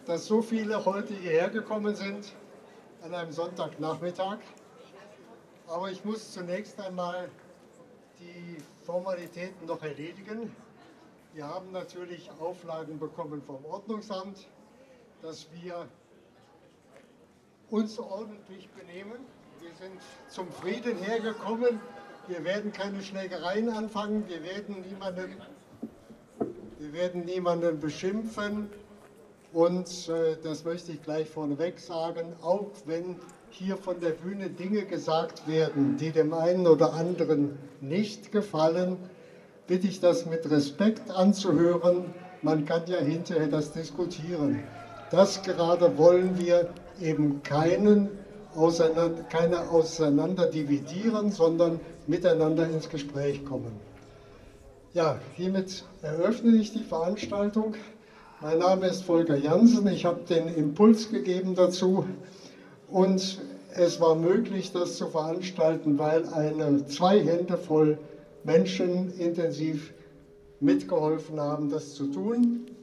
dass so viele heute hierher gekommen sind an einem Sonntagnachmittag. Aber ich muss zunächst einmal die Formalitäten noch erledigen. Wir haben natürlich Auflagen bekommen vom Ordnungsamt, dass wir uns ordentlich benehmen. Wir sind zum Frieden hergekommen. Wir werden keine Schlägereien anfangen. Wir werden niemanden beschimpfen. Und das möchte ich gleich vorneweg sagen, auch wenn hier von der Bühne Dinge gesagt werden, die dem einen oder anderen nicht gefallen, bitte ich das mit Respekt anzuhören. Man kann ja hinterher das diskutieren. Das gerade wollen wir eben keine auseinander dividieren, sondern miteinander ins Gespräch kommen. Ja, hiermit eröffne ich die Veranstaltung. Mein Name ist Volker Jansen, ich habe den Impuls gegeben dazu und es war möglich, das zu veranstalten, weil zwei Hände voll Menschen intensiv mitgeholfen haben, das zu tun.